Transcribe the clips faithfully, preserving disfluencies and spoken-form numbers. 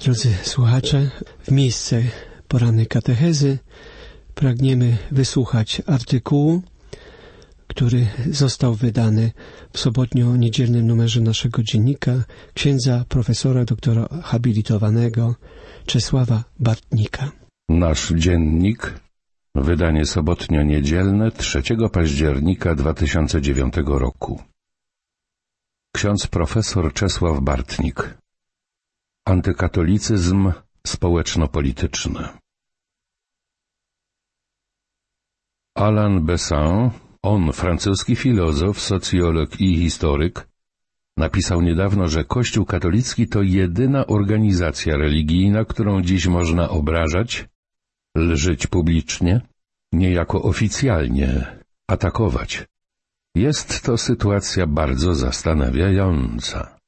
Drodzy słuchacze, w miejsce porannej katechezy pragniemy wysłuchać artykułu, który został wydany w sobotnio-niedzielnym numerze naszego dziennika księdza profesora doktora habilitowanego Czesława Bartnika. Nasz dziennik, wydanie sobotnio-niedzielne trzeciego października dwa tysiące dziewiątego roku. Ksiądz profesor Czesław Bartnik. Antykatolicyzm społeczno-polityczny. Alain Besant, on, francuski filozof, socjolog i historyk, napisał niedawno, że Kościół katolicki to jedyna organizacja religijna, którą dziś można obrażać, lżyć publicznie, niejako oficjalnie atakować. Jest to sytuacja bardzo zastanawiająca.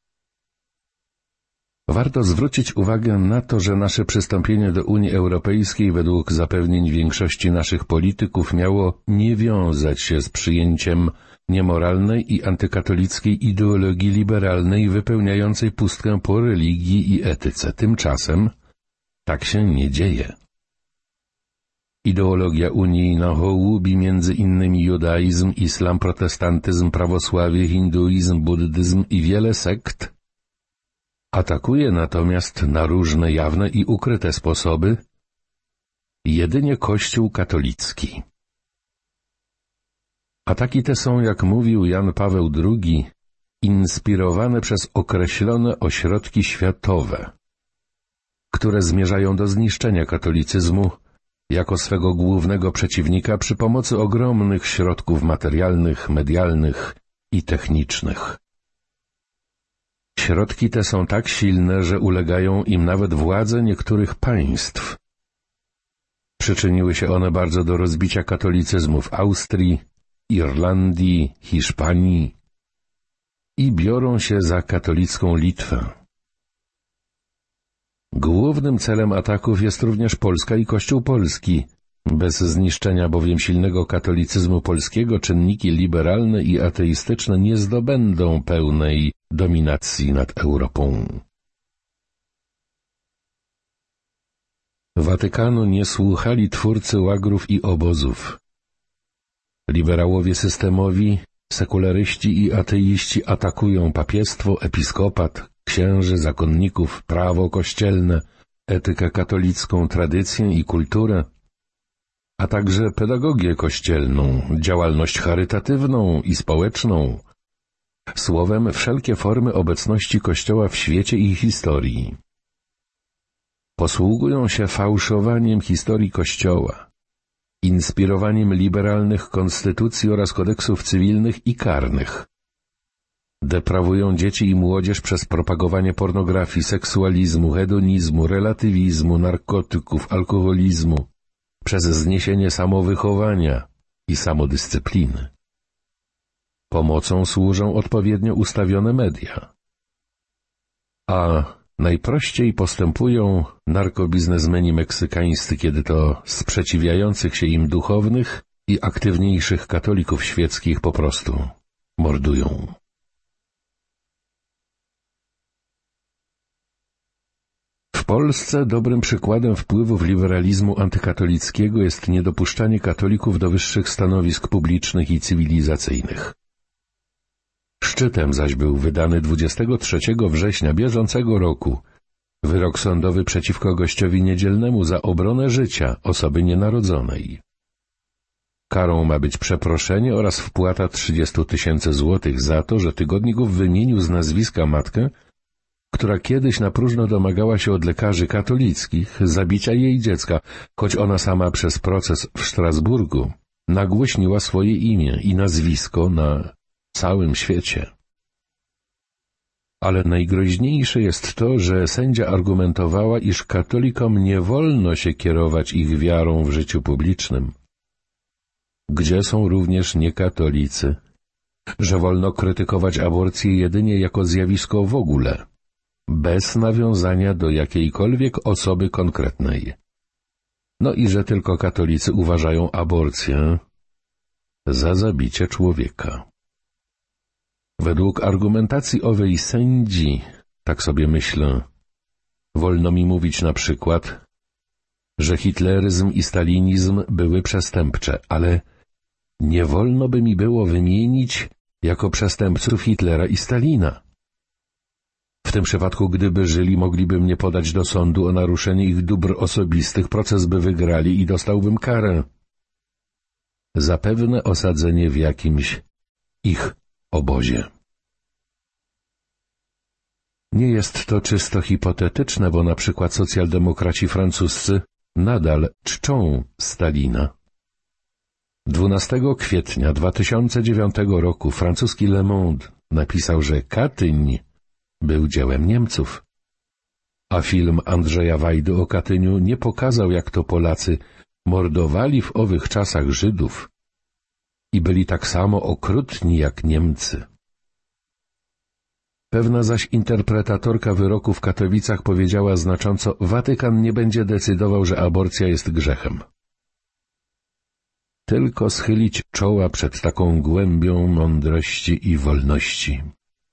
Warto zwrócić uwagę na to, że nasze przystąpienie do Unii Europejskiej według zapewnień większości naszych polityków miało nie wiązać się z przyjęciem niemoralnej i antykatolickiej ideologii liberalnej wypełniającej pustkę po religii i etyce. Tymczasem tak się nie dzieje. Ideologia unijna hołubi między innymi judaizm, islam, protestantyzm, prawosławie, hinduizm, buddyzm i wiele sekt. Atakuje natomiast na różne jawne i ukryte sposoby jedynie Kościół katolicki. Ataki te są, jak mówił Jan Paweł drugi, inspirowane przez określone ośrodki światowe, które zmierzają do zniszczenia katolicyzmu jako swego głównego przeciwnika przy pomocy ogromnych środków materialnych, medialnych i technicznych. Środki te są tak silne, że ulegają im nawet władze niektórych państw. Przyczyniły się one bardzo do rozbicia katolicyzmu w Austrii, Irlandii, Hiszpanii i biorą się za katolicką Litwę. Głównym celem ataków jest również Polska i Kościół polski. Bez zniszczenia bowiem silnego katolicyzmu polskiego czynniki liberalne i ateistyczne nie zdobędą pełnej dominacji nad Europą. Watykanu nie słuchali twórcy łagrów i obozów. Liberałowie systemowi, sekularyści i ateiści atakują papiestwo, episkopat, księży, zakonników, prawo kościelne, etykę katolicką, tradycję i kulturę, a także pedagogię kościelną, działalność charytatywną i społeczną, słowem wszelkie formy obecności Kościoła w świecie i historii. Posługują się fałszowaniem historii Kościoła, inspirowaniem liberalnych konstytucji oraz kodeksów cywilnych i karnych. Deprawują dzieci i młodzież przez propagowanie pornografii, seksualizmu, hedonizmu, relatywizmu, narkotyków, alkoholizmu, przez zniesienie samowychowania i samodyscypliny. Pomocą służą odpowiednio ustawione media. A najprościej postępują narkobiznesmeni meksykańscy, kiedy to sprzeciwiających się im duchownych i aktywniejszych katolików świeckich po prostu mordują. W Polsce dobrym przykładem wpływów liberalizmu antykatolickiego jest niedopuszczanie katolików do wyższych stanowisk publicznych i cywilizacyjnych. Szczytem zaś był wydany dwudziestego trzeciego września bieżącego roku wyrok sądowy przeciwko gościowi niedzielnemu za obronę życia osoby nienarodzonej. Karą ma być przeproszenie oraz wpłata trzydziestu tysięcy złotych za to, że tygodników wymienił z nazwiska matkę, która kiedyś na próżno domagała się od lekarzy katolickich zabicia jej dziecka, choć ona sama przez proces w Strasburgu nagłośniła swoje imię i nazwisko na całym świecie. Ale najgroźniejsze jest to, że sędzia argumentowała, iż katolikom nie wolno się kierować ich wiarą w życiu publicznym, gdzie są również niekatolicy, że wolno krytykować aborcję jedynie jako zjawisko w ogóle, bez nawiązania do jakiejkolwiek osoby konkretnej. No i że tylko katolicy uważają aborcję za zabicie człowieka. Według argumentacji owej sędzi, tak sobie myślę, Wolno mi mówić na przykład, że hitleryzm i stalinizm były przestępcze, ale nie wolno by mi było wymienić jako przestępców Hitlera i Stalina. W tym przypadku, gdyby żyli, mogliby mnie podać do sądu o naruszenie ich dóbr osobistych, proces by wygrali i dostałbym karę. Zapewne osadzenie w jakimś ich obozie. Nie jest to czysto hipotetyczne, bo na przykład socjaldemokraci francuscy nadal czczą Stalina. dwunastego kwietnia dwa tysiące dziewiątego roku francuski Le Monde napisał, że Katyń był dziełem Niemców. A film Andrzeja Wajdy o Katyniu nie pokazał, jak to Polacy mordowali w owych czasach Żydów i byli tak samo okrutni jak Niemcy. Pewna zaś interpretatorka wyroku w Katowicach powiedziała znacząco: Watykan nie będzie decydował, że aborcja jest grzechem. Tylko schylić czoła przed taką głębią mądrości i wolności.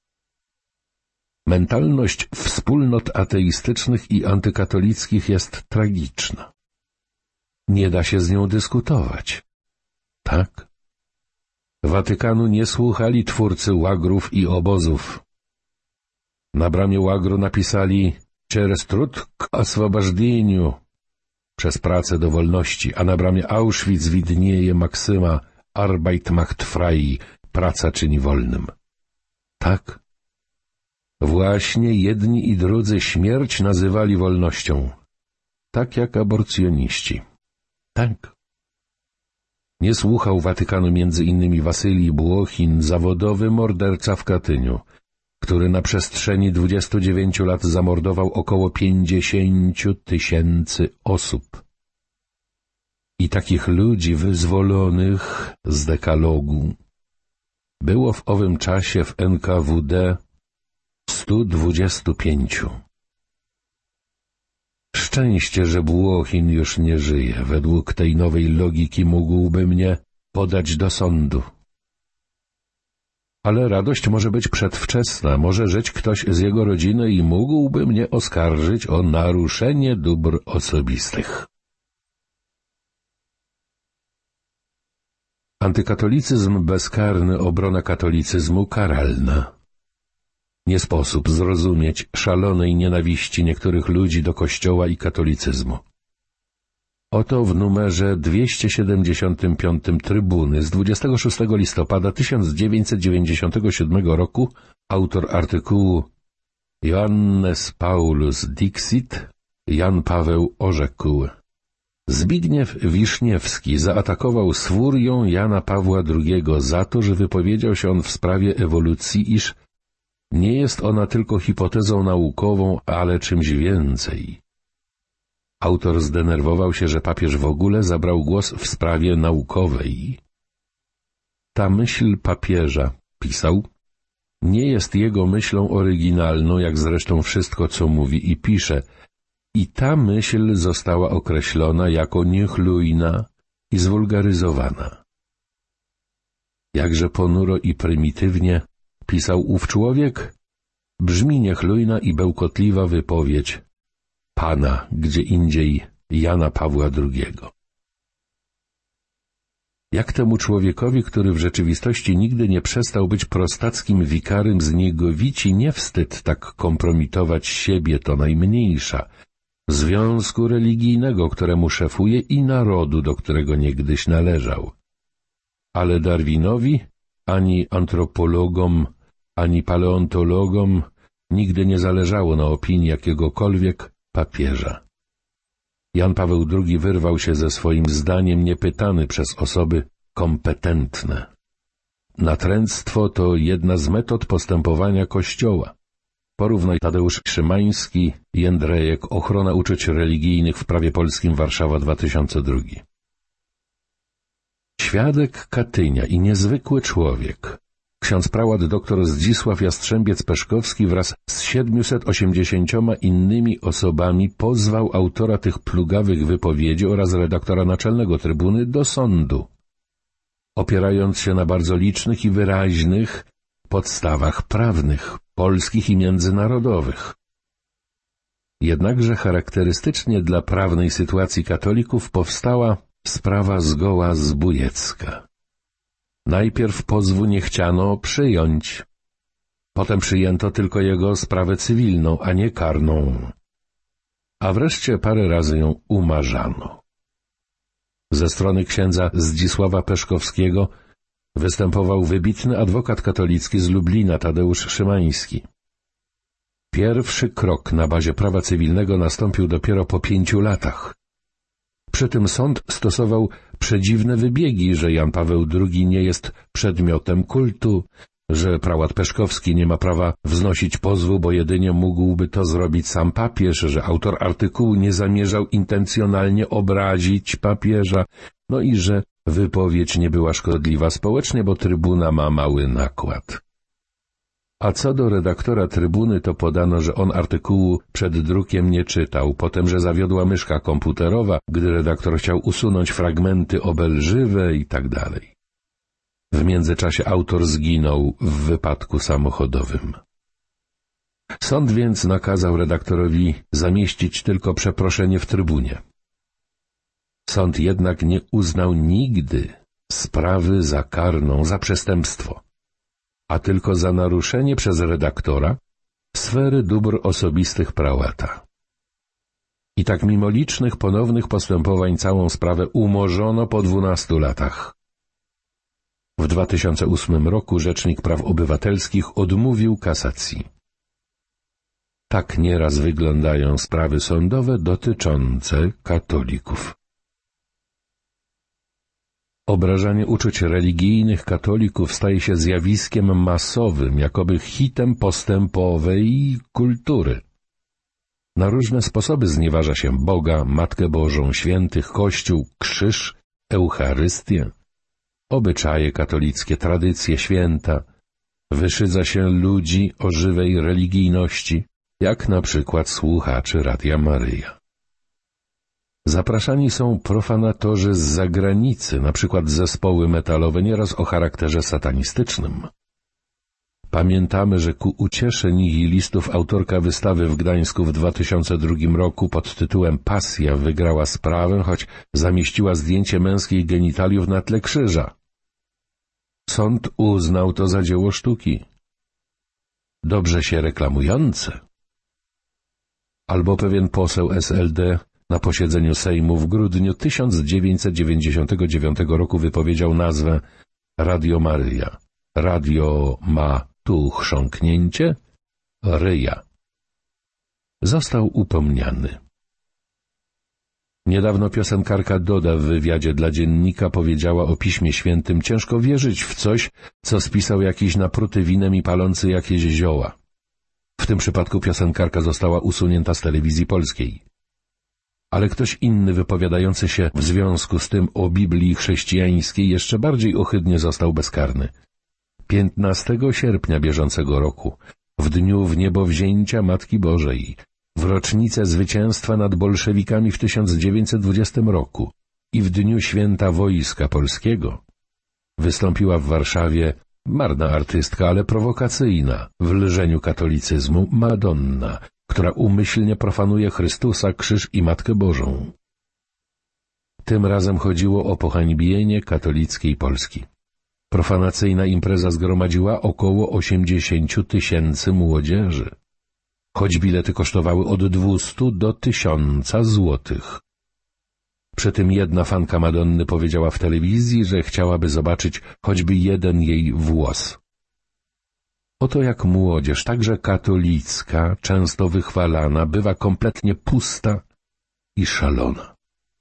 Mentalność wspólnot ateistycznych i antykatolickich jest tragiczna. Nie da się z nią dyskutować. Tak? Watykanu nie słuchali twórcy łagrów i obozów. Na bramie łagru napisali „Через труд к освобождению” przez pracę do wolności, a na bramie Auschwitz widnieje maksyma Arbeit macht frei, praca czyni wolnym. Tak? Właśnie jedni i drudzy śmierć nazywali wolnością, tak jak aborcjoniści. Tak. Nie słuchał Watykanu między innymi Wasylij Błochin, zawodowy morderca w Katyniu, który na przestrzeni dwudziestu dziewięciu lat zamordował około pięćdziesięciu tysięcy osób. I takich ludzi wyzwolonych z dekalogu było w owym czasie w N K W D stu dwudziestu pięciu. Szczęście, że Błochin już nie żyje. Według tej nowej logiki mógłby mnie podać do sądu. Ale radość może być przedwczesna, może żyć ktoś z jego rodziny i mógłby mnie oskarżyć o naruszenie dóbr osobistych. Antykatolicyzm bezkarny, obrona katolicyzmu karalna. Nie sposób zrozumieć szalonej nienawiści niektórych ludzi do Kościoła i katolicyzmu. Oto w numerze dwieście siedemdziesiątym piątym Trybuny z dwudziestego szóstego listopada tysiąc dziewięćset dziewięćdziesiątego siódmego roku autor artykułu Johannes Paulus Dixit, Jan Paweł orzekł: Zbigniew Wiszniewski zaatakował z furią Jana Pawła drugiego za to, że wypowiedział się on w sprawie ewolucji, iż nie jest ona tylko hipotezą naukową, ale czymś więcej. Autor zdenerwował się, że papież w ogóle zabrał głos w sprawie naukowej. Ta myśl papieża, pisał, nie jest jego myślą oryginalną, jak zresztą wszystko, co mówi i pisze, i ta myśl została określona jako niechlujna i zwulgaryzowana. Jakże ponuro i prymitywnie pisał ów człowiek, brzmi niechlujna i bełkotliwa wypowiedź Pana, gdzie indziej Jana Pawła drugiego. Jak temu człowiekowi, który w rzeczywistości nigdy nie przestał być prostackim wikarym z Niegowici, nie wstyd tak kompromitować siebie, to najmniejsza, związku religijnego, któremu szefuje, i narodu, do którego niegdyś należał. Ale Darwinowi, ani antropologom, ani paleontologom nigdy nie zależało na opinii jakiegokolwiek papieża. Jan Paweł drugi wyrwał się ze swoim zdaniem niepytany przez osoby kompetentne. Natręctwo to jedna z metod postępowania Kościoła. Porównaj Tadeusz Szymański, Jędrejek, Ochrona uczuć religijnych w prawie polskim, Warszawa dwa tysiące drugi. Świadek Katynia i niezwykły człowiek, ksiądz prałat dr Zdzisław Jastrzębiec-Peszkowski wraz z siedmiuset osiemdziesięcioma innymi osobami pozwał autora tych plugawych wypowiedzi oraz redaktora naczelnego Trybuny do sądu, opierając się na bardzo licznych i wyraźnych podstawach prawnych, polskich i międzynarodowych. Jednakże charakterystycznie dla prawnej sytuacji katolików powstała sprawa zgoła zbójecka. Najpierw pozwu nie chciano przyjąć. Potem przyjęto tylko jego sprawę cywilną, a nie karną. A wreszcie parę razy ją umarzano. Ze strony księdza Zdzisława Peszkowskiego występował wybitny adwokat katolicki z Lublina, Tadeusz Szymański. Pierwszy krok na bazie prawa cywilnego nastąpił dopiero po pięciu latach. Przy tym sąd stosował przedziwne wybiegi, że Jan Paweł drugi nie jest przedmiotem kultu, że prałat Peszkowski nie ma prawa wznosić pozwu, bo jedynie mógłby to zrobić sam papież, że autor artykułu nie zamierzał intencjonalnie obrazić papieża, no i że wypowiedź nie była szkodliwa społecznie, bo Trybuna ma mały nakład. A co do redaktora Trybuny, to podano, że on artykułu przed drukiem nie czytał, potem, że zawiodła myszka komputerowa, gdy redaktor chciał usunąć fragmenty obelżywe i tak dalej. W międzyczasie autor zginął w wypadku samochodowym. Sąd więc nakazał redaktorowi zamieścić tylko przeproszenie w Trybunie. Sąd jednak nie uznał nigdy sprawy za karną, za przestępstwo, a tylko za naruszenie przez redaktora sfery dóbr osobistych prałata. I tak mimo licznych ponownych postępowań całą sprawę umorzono po dwunastu latach. W dwa tysiące ósmym roku Rzecznik Praw Obywatelskich odmówił kasacji. Tak nieraz wyglądają sprawy sądowe dotyczące katolików. Obrażanie uczuć religijnych katolików staje się zjawiskiem masowym, jakoby hitem postępowej kultury. Na różne sposoby znieważa się Boga, Matkę Bożą, świętych, Kościół, krzyż, Eucharystię, obyczaje katolickie, tradycje, święta. Wyszydza się ludzi o żywej religijności, jak na przykład słuchaczy Radia Maryja. Zapraszani są profanatorzy z zagranicy, na przykład zespoły metalowe, nieraz o charakterze satanistycznym. Pamiętamy, że ku uciesze nihilistów autorka wystawy w Gdańsku w dwa tysiące drugim roku pod tytułem Pasja wygrała sprawę, choć zamieściła zdjęcie męskich genitaliów na tle krzyża. Sąd uznał to za dzieło sztuki. Dobrze się reklamujące. Albo pewien poseł S L D na posiedzeniu Sejmu w grudniu tysiąc dziewięćset dziewięćdziesiątego dziewiątego roku wypowiedział nazwę Radio Maryja. Radio ma tu chrząknięcie, ryja. Został upomniany. Niedawno piosenkarka Doda w wywiadzie dla Dziennika powiedziała o Piśmie Świętym: ciężko wierzyć w coś, co spisał jakiś napruty winem i palący jakieś zioła. W tym przypadku piosenkarka została usunięta z telewizji polskiej. Ale ktoś inny wypowiadający się w związku z tym o Biblii chrześcijańskiej jeszcze bardziej ohydnie został bezkarny. piętnastego sierpnia bieżącego roku, w dniu wniebowzięcia Matki Bożej, w rocznicę zwycięstwa nad bolszewikami w tysiąc dziewięćset dwudziestym roku i w dniu święta Wojska Polskiego, wystąpiła w Warszawie marna artystka, ale prowokacyjna w lżeniu katolicyzmu Madonna, która umyślnie profanuje Chrystusa, krzyż i Matkę Bożą. Tym razem chodziło o pohańbienie katolickiej Polski. Profanacyjna impreza zgromadziła około osiemdziesięciu tysięcy młodzieży, choć bilety kosztowały od dwustu do tysiąca złotych. Przy tym jedna fanka Madonny powiedziała w telewizji, że chciałaby zobaczyć choćby jeden jej włos. Oto jak młodzież, także katolicka, często wychwalana, bywa kompletnie pusta i szalona.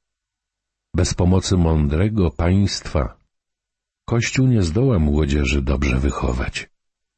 Bez pomocy mądrego państwa Kościół nie zdoła młodzieży dobrze wychować.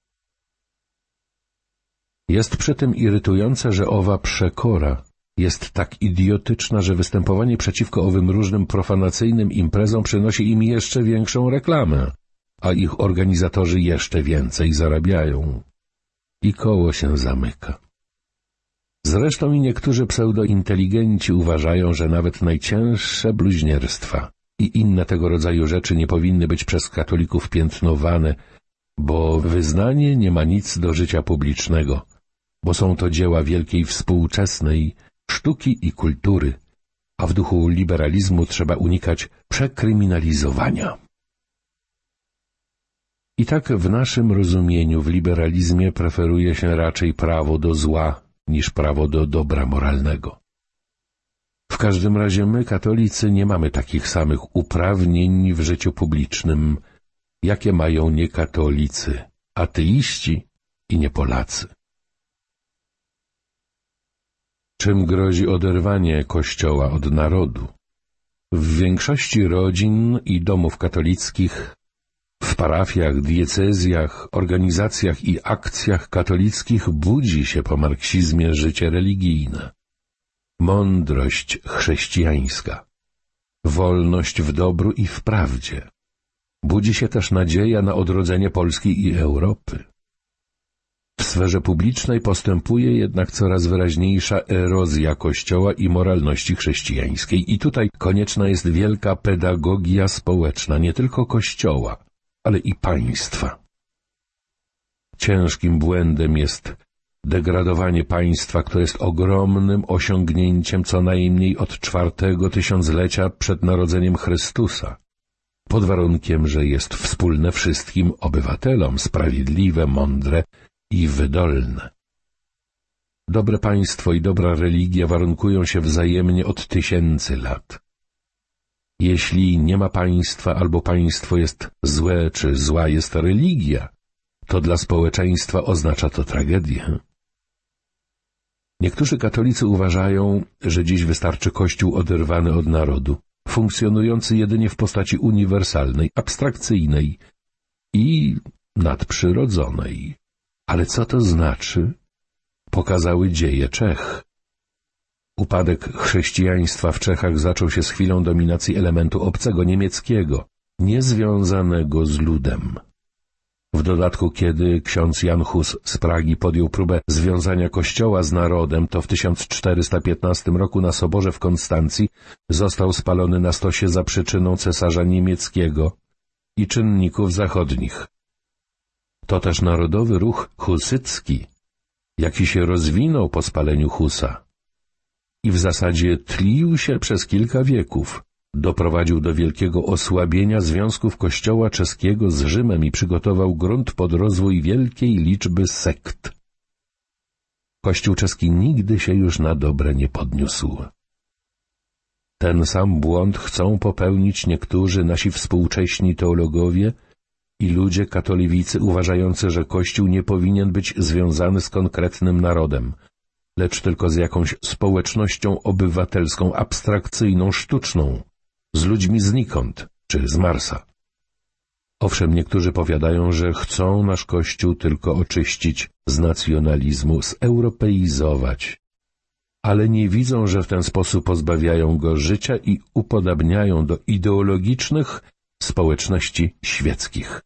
Jest przy tym irytujące, że owa przekora jest tak idiotyczna, że występowanie przeciwko owym różnym profanacyjnym imprezom przynosi im jeszcze większą reklamę, a ich organizatorzy jeszcze więcej zarabiają. I koło się zamyka. Zresztą i niektórzy pseudointeligenci uważają, że nawet najcięższe bluźnierstwa i inne tego rodzaju rzeczy nie powinny być przez katolików piętnowane, bo wyznanie nie ma nic do życia publicznego, bo są to dzieła wielkiej współczesnej sztuki i kultury, a w duchu liberalizmu trzeba unikać przekryminalizowania. I tak w naszym rozumieniu w liberalizmie preferuje się raczej prawo do zła niż prawo do dobra moralnego. W każdym razie my, katolicy, nie mamy takich samych uprawnień w życiu publicznym, jakie mają niekatolicy, ateiści i niepolacy. Czym grozi oderwanie Kościoła od narodu? W większości rodzin i domów katolickich, w parafiach, diecezjach, organizacjach i akcjach katolickich budzi się po marksizmie życie religijne. Mądrość chrześcijańska, wolność w dobru i w prawdzie. Budzi się też nadzieja na odrodzenie Polski i Europy. W sferze publicznej postępuje jednak coraz wyraźniejsza erozja Kościoła i moralności chrześcijańskiej i tutaj konieczna jest wielka pedagogia społeczna nie tylko Kościoła, ale i państwa. Ciężkim błędem jest degradowanie państwa, które jest ogromnym osiągnięciem co najmniej od czwartego tysiąclecia przed narodzeniem Chrystusa, pod warunkiem, że jest wspólne wszystkim obywatelom, sprawiedliwe, mądre i wydolne. Dobre państwo i dobra religia warunkują się wzajemnie od tysięcy lat. Jeśli nie ma państwa albo państwo jest złe czy zła jest religia, to dla społeczeństwa oznacza to tragedię. Niektórzy katolicy uważają, że dziś wystarczy Kościół oderwany od narodu, funkcjonujący jedynie w postaci uniwersalnej, abstrakcyjnej i nadprzyrodzonej. Ale co to znaczy? Pokazały dzieje Czech. Upadek chrześcijaństwa w Czechach zaczął się z chwilą dominacji elementu obcego, niemieckiego, niezwiązanego z ludem. W dodatku, kiedy ksiądz Jan Hus z Pragi podjął próbę związania Kościoła z narodem, to w tysiąc czterysta piętnastym roku na soborze w Konstancji został spalony na stosie za przyczyną cesarza niemieckiego i czynników zachodnich. To też narodowy ruch husycki, jaki się rozwinął po spaleniu Husa i w zasadzie tlił się przez kilka wieków, doprowadził do wielkiego osłabienia związków Kościoła czeskiego z Rzymem i przygotował grunt pod rozwój wielkiej liczby sekt. Kościół czeski nigdy się już na dobre nie podniósł. Ten sam błąd chcą popełnić niektórzy nasi współcześni teologowie i ludzie katolicy uważający, że Kościół nie powinien być związany z konkretnym narodem, lecz tylko z jakąś społecznością obywatelską, abstrakcyjną, sztuczną, z ludźmi znikąd, czy z Marsa. Owszem, niektórzy powiadają, że chcą nasz Kościół tylko oczyścić z nacjonalizmu, zeuropeizować, ale nie widzą, że w ten sposób pozbawiają go życia i upodabniają do ideologicznych społeczności świeckich.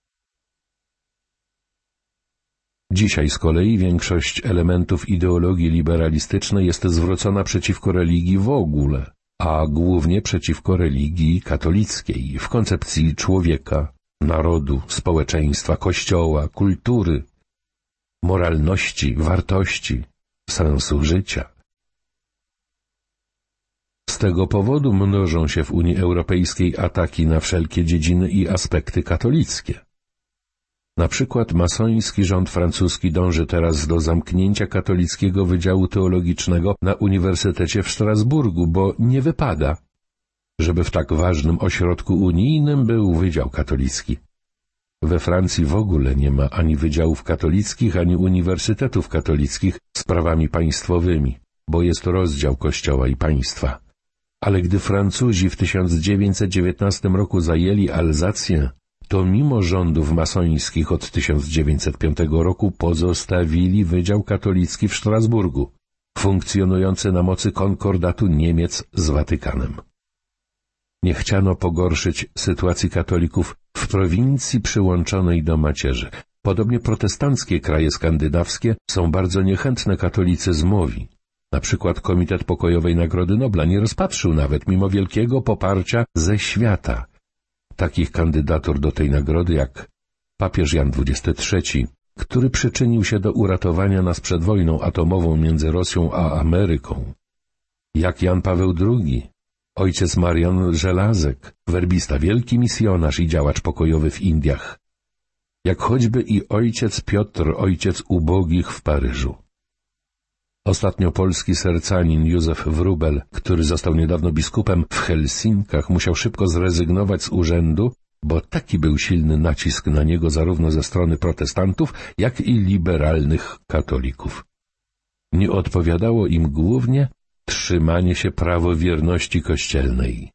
Dzisiaj z kolei większość elementów ideologii liberalistycznej jest zwrócona przeciwko religii w ogóle, a głównie przeciwko religii katolickiej w koncepcji człowieka, narodu, społeczeństwa, kościoła, kultury, moralności, wartości, sensu życia. Z tego powodu mnożą się w Unii Europejskiej ataki na wszelkie dziedziny i aspekty katolickie. Na przykład masoński rząd francuski dąży teraz do zamknięcia katolickiego Wydziału Teologicznego na Uniwersytecie w Strasburgu, bo nie wypada, żeby w tak ważnym ośrodku unijnym był Wydział Katolicki. We Francji w ogóle nie ma ani wydziałów katolickich, ani uniwersytetów katolickich z prawami państwowymi, bo jest rozdział Kościoła i państwa. Ale gdy Francuzi w tysiąc dziewięćset dziewiętnastym roku zajęli Alzację, to mimo rządów masońskich od tysiąc dziewięćset piątego roku pozostawili Wydział Katolicki w Strasburgu, funkcjonujący na mocy konkordatu Niemiec z Watykanem. Nie chciano pogorszyć sytuacji katolików w prowincji przyłączonej do macierzy. Podobnie protestanckie kraje skandynawskie są bardzo niechętne katolicyzmowi. Na przykład Komitet Pokojowej Nagrody Nobla nie rozpatrzył nawet, mimo wielkiego poparcia ze świata, takich kandydatur do tej nagrody jak papież Jan dwudziesty trzeci, który przyczynił się do uratowania nas przed wojną atomową między Rosją a Ameryką. Jak Jan Paweł drugi, ojciec Marian Żelazek, werbista, wielki misjonarz i działacz pokojowy w Indiach. Jak choćby i ojciec Piotr, ojciec ubogich w Paryżu. Ostatnio polski sercanin Józef Wróbel, który został niedawno biskupem w Helsinkach, musiał szybko zrezygnować z urzędu, bo taki był silny nacisk na niego zarówno ze strony protestantów, jak i liberalnych katolików. Nie odpowiadało im głównie trzymanie się prawowierności kościelnej.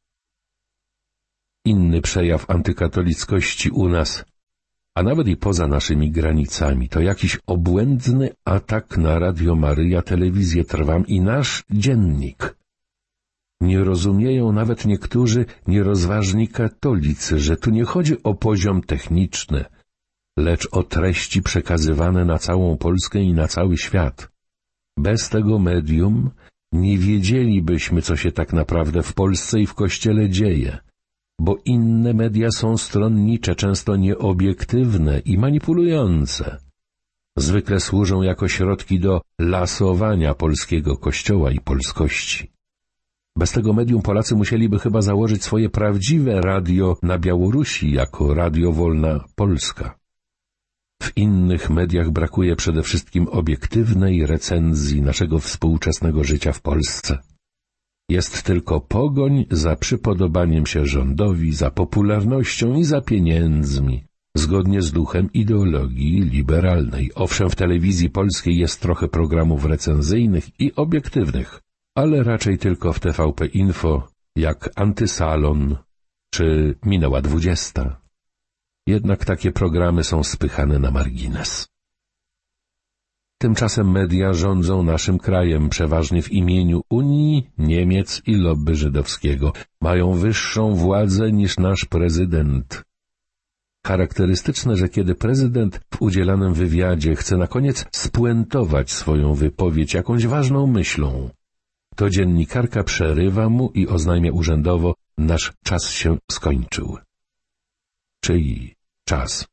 Inny przejaw antykatolickości u nas, a nawet i poza naszymi granicami, to jakiś obłędny atak na Radio Maryja, telewizję Trwam i nasz dziennik. Nie rozumieją nawet niektórzy nierozważni katolicy, że tu nie chodzi o poziom techniczny, lecz o treści przekazywane na całą Polskę i na cały świat. Bez tego medium nie wiedzielibyśmy, co się tak naprawdę w Polsce i w Kościele dzieje, bo inne media są stronnicze, często nieobiektywne i manipulujące. Zwykle służą jako środki do lasowania polskiego Kościoła i polskości. Bez tego medium Polacy musieliby chyba założyć swoje prawdziwe radio na Białorusi jako Radio Wolna Polska. W innych mediach brakuje przede wszystkim obiektywnej recenzji naszego współczesnego życia w Polsce. Jest tylko pogoń za przypodobaniem się rządowi, za popularnością i za pieniędzmi, zgodnie z duchem ideologii liberalnej. Owszem, w telewizji polskiej jest trochę programów recenzyjnych i obiektywnych, ale raczej tylko w T V P Info, jak Antysalon czy Minęła dwudziesta. Jednak takie programy są spychane na margines. Tymczasem media rządzą naszym krajem przeważnie w imieniu Unii, Niemiec i lobby żydowskiego. Mają wyższą władzę niż nasz prezydent. Charakterystyczne, że kiedy prezydent w udzielanym wywiadzie chce na koniec spuentować swoją wypowiedź jakąś ważną myślą, to dziennikarka przerywa mu i oznajmia urzędowo: nasz czas się skończył. Czyj czas?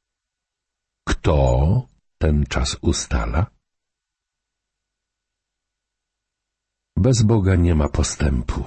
Kto ten czas ustala? Bez Boga nie ma postępu.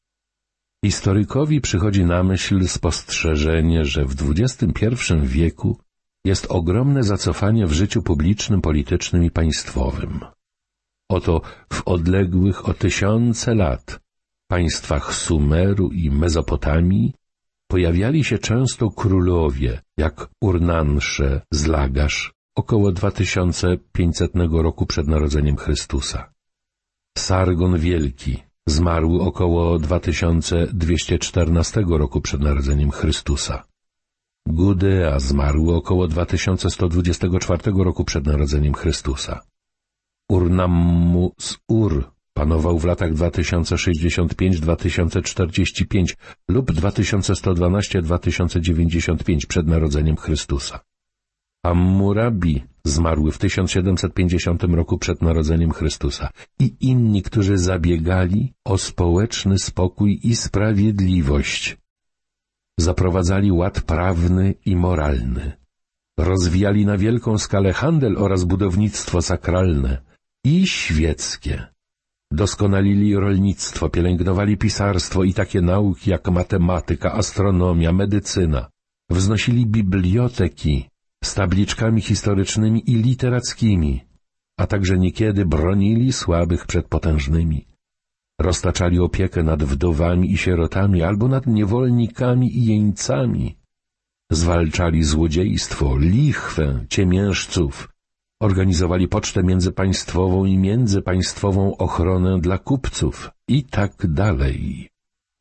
Historykowi przychodzi na myśl spostrzeżenie, że w dwudziestym pierwszym wieku jest ogromne zacofanie w życiu publicznym, politycznym i państwowym. Oto w odległych o tysiące lat państwach Sumeru i Mezopotamii pojawiali się często królowie, jak Urnansze z Lagasz, około dwa tysiące pięćsetnego roku przed narodzeniem Chrystusa. Sargon Wielki, zmarły około dwa tysiące dwieście czternastego roku przed narodzeniem Chrystusa. Gudea, zmarły około dwa tysiące sto dwudziestego czwartego roku przed narodzeniem Chrystusa. Urnammu z Ur panował w latach dwa tysiące sześćdziesiąt pięć do dwa tysiące czterdzieści pięć lub dwa tysiące sto dwanaście do dwa tysiące dziewięćdziesiąt pięć przed narodzeniem Chrystusa. Hammurabi, zmarły w tysiąc siedemset pięćdziesiątym roku przed narodzeniem Chrystusa, i inni, którzy zabiegali o społeczny spokój i sprawiedliwość. Zaprowadzali ład prawny i moralny. Rozwijali na wielką skalę handel oraz budownictwo sakralne i świeckie. Doskonalili rolnictwo, pielęgnowali pisarstwo i takie nauki jak matematyka, astronomia, medycyna. Wznosili biblioteki z tabliczkami historycznymi i literackimi, a także niekiedy bronili słabych przed potężnymi. Roztaczali opiekę nad wdowami i sierotami albo nad niewolnikami i jeńcami. Zwalczali złodziejstwo, lichwę, ciemiężców. Organizowali pocztę międzypaństwową i międzypaństwową ochronę dla kupców i tak dalej.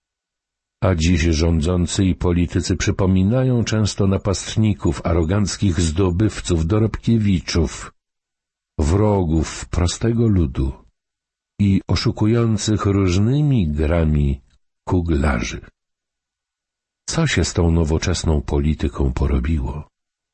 A dziś rządzący i politycy przypominają często napastników, aroganckich zdobywców, dorobkiewiczów, wrogów prostego ludu i oszukujących różnymi grami kuglarzy. Co się z tą nowoczesną polityką porobiło?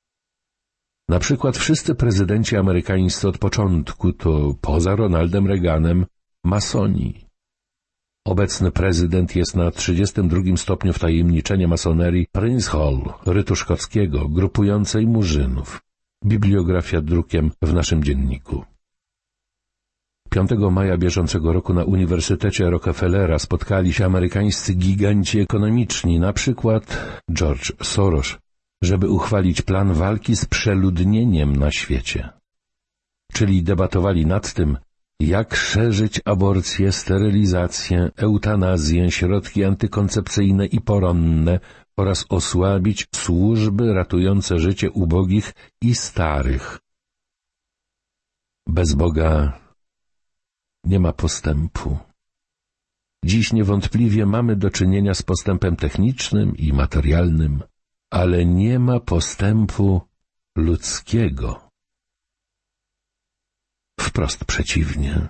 Na przykład wszyscy prezydenci amerykańscy od początku to, poza Ronaldem Reaganem, masoni. Obecny prezydent jest na trzydziestym drugim stopniu wtajemniczenia masonerii Prince Hall, rytu szkockiego, grupującej murzynów. Bibliografia drukiem w naszym dzienniku. piątego maja bieżącego roku na Uniwersytecie Rockefellera spotkali się amerykańscy giganci ekonomiczni, na przykład George Soros, żeby uchwalić plan walki z przeludnieniem na świecie. Czyli debatowali nad tym, jak szerzyć aborcję, sterylizację, eutanazję, środki antykoncepcyjne i poronne oraz osłabić służby ratujące życie ubogich i starych. Bez Boga nie ma postępu. Dziś niewątpliwie mamy do czynienia z postępem technicznym i materialnym, ale nie ma postępu ludzkiego. Wprost przeciwnie.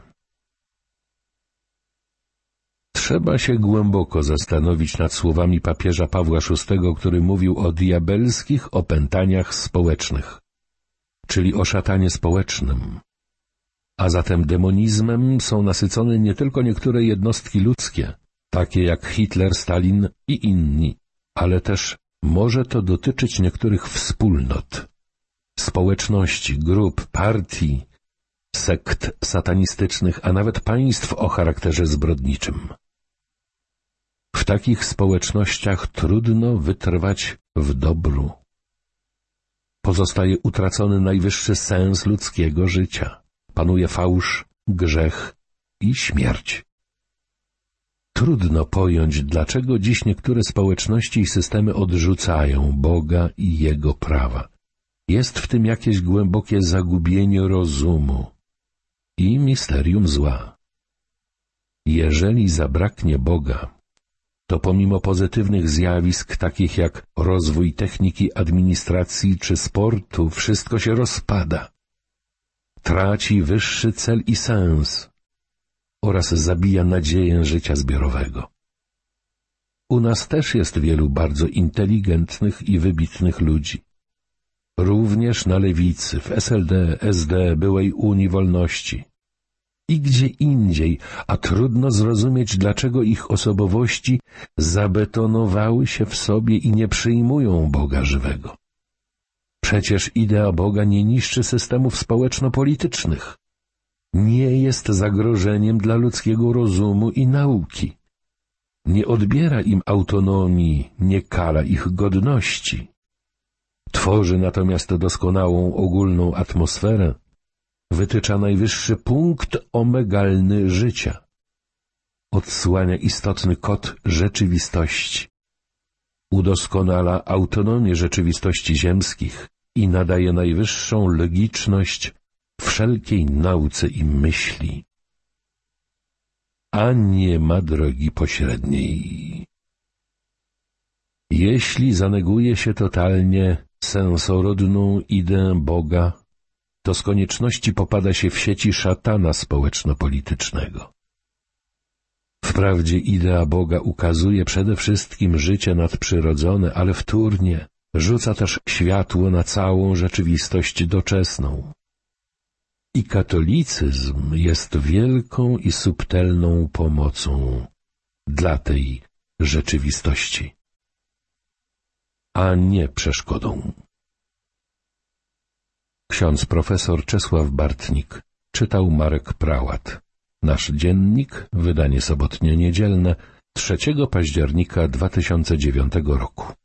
Trzeba się głęboko zastanowić nad słowami papieża Pawła szóstego, który mówił o diabelskich opętaniach społecznych, czyli o szatanie społecznym. A zatem demonizmem są nasycone nie tylko niektóre jednostki ludzkie, takie jak Hitler, Stalin i inni, ale też może to dotyczyć niektórych wspólnot, społeczności, grup, partii, sekt satanistycznych, a nawet państw o charakterze zbrodniczym. W takich społecznościach trudno wytrwać w dobru. Pozostaje utracony najwyższy sens ludzkiego życia. Panuje fałsz, grzech i śmierć. Trudno pojąć, dlaczego dziś niektóre społeczności i systemy odrzucają Boga i Jego prawa. Jest w tym jakieś głębokie zagubienie rozumu i misterium zła. Jeżeli zabraknie Boga, to pomimo pozytywnych zjawisk, takich jak rozwój techniki, administracji czy sportu, wszystko się rozpada. Traci wyższy cel i sens oraz zabija nadzieję życia zbiorowego. U nas też jest wielu bardzo inteligentnych i wybitnych ludzi. Również na lewicy, w S L D, S D, byłej Unii Wolności i gdzie indziej, a trudno zrozumieć, dlaczego ich osobowości zabetonowały się w sobie i nie przyjmują Boga żywego. Przecież idea Boga nie niszczy systemów społeczno-politycznych. Nie jest zagrożeniem dla ludzkiego rozumu i nauki. Nie odbiera im autonomii, nie kala ich godności. Tworzy natomiast doskonałą ogólną atmosferę, wytycza najwyższy punkt omegalny życia. Odsłania istotny kod rzeczywistości. Udoskonala autonomię rzeczywistości ziemskich i nadaje najwyższą logiczność wszelkiej nauce i myśli. A nie ma drogi pośredniej. Jeśli zaneguje się totalnie sensorodną ideę Boga, to z konieczności popada się w sieci szatana społeczno-politycznego. Wprawdzie idea Boga ukazuje przede wszystkim życie nadprzyrodzone, ale wtórnie rzuca też światło na całą rzeczywistość doczesną. I katolicyzm jest wielką i subtelną pomocą dla tej rzeczywistości, a nie przeszkodą. Ksiądz profesor Czesław Bartnik czytał Marek Prałat. Nasz dziennik, wydanie sobotnie-niedzielne, trzeciego października dwa tysiące dziewiątego roku.